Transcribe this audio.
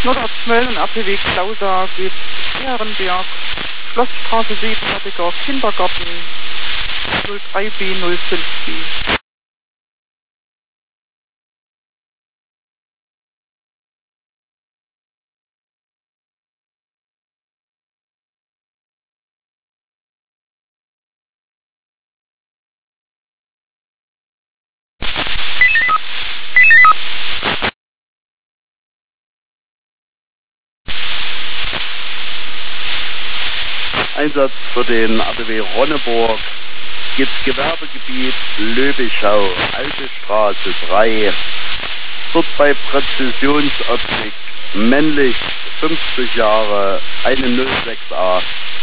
Nordortschmölln und APW Klauda geht Ehrenberg, Schlossstraße 7, Hertiger Kindergarten, 03B 05B. Einsatz für den ADW Ronneburg gibt Gewerbegebiet Löbischau, Alte Straße 3. Dort bei Präzisionsoptik, männlich, 50 Jahre, eine 06A.